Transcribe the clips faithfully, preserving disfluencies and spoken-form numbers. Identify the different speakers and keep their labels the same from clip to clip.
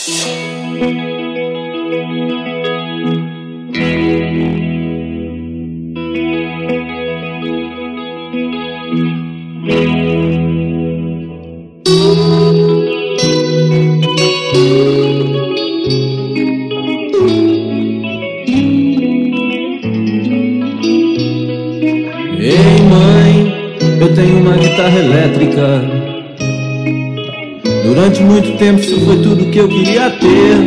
Speaker 1: Ei mãe, eu tenho uma guitarra elétrica. Durante muito tempo isso foi tudo que eu queria ter.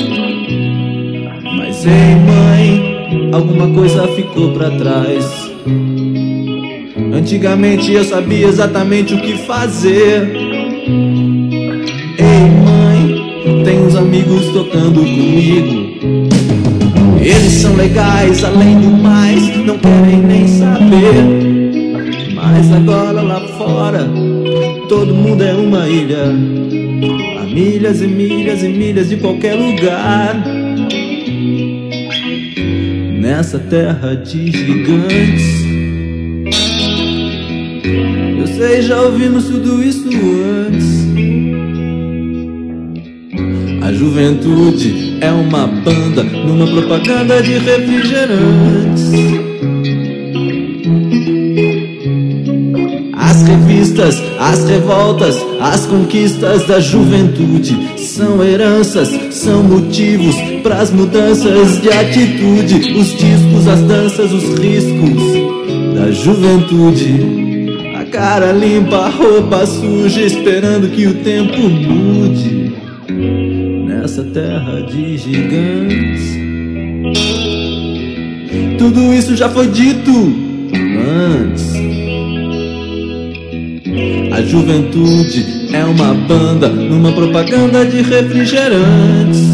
Speaker 1: Mas ei mãe, alguma coisa ficou pra trás. Antigamente eu sabia exatamente o que fazer. Ei mãe, tem uns amigos tocando comigo. Eles são legais, além do mais, não querem nem saber. Mas agora lá fora, todo mundo é uma ilha. Há milhas e milhas e milhas de qualquer lugar. Nessa terra de gigantes. Eu sei, já ouvimos tudo isso antes. A juventude é uma banda numa propaganda de refrigerantes. As revistas, as revoltas, as conquistas da juventude são heranças, são motivos pras mudanças de atitude. Os discos, as danças, os riscos da juventude. A cara limpa, a roupa suja, esperando que o tempo mude. Nessa terra de gigantes. Tudo isso já foi dito antes. A juventude é uma banda numa propaganda de refrigerantes.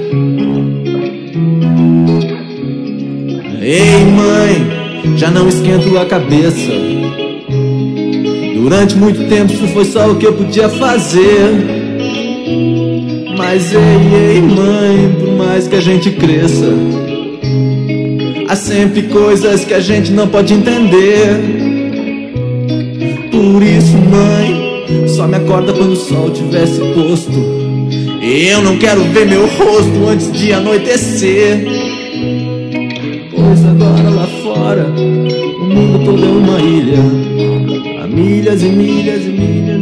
Speaker 1: Ei mãe, já não esquento a cabeça. Durante muito tempo isso foi só o que eu podia fazer. Mas ei, ei mãe, por mais que a gente cresça, há sempre coisas que a gente não pode entender. Por isso mãe, só me acorda quando o sol tivesse posto. Eu não quero ver meu rosto antes de anoitecer. Pois agora lá fora, o mundo todo é uma ilha. Há milhas e milhas e milhas e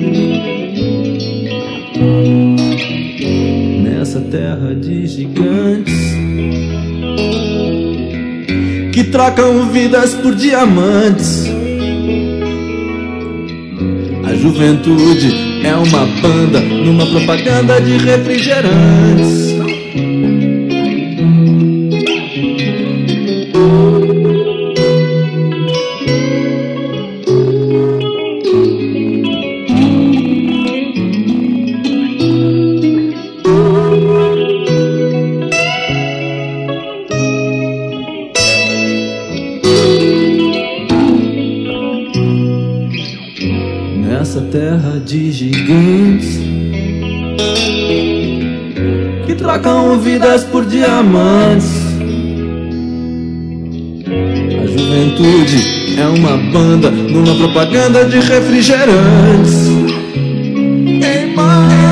Speaker 1: milhas. Nessa terra de gigantes que trocam vidas por diamantes. A juventude é uma banda numa propaganda de refrigerantes. Nessa terra de gigantes que trocam vidas por diamantes. A juventude é uma banda numa propaganda de refrigerantes. Ei, mãe.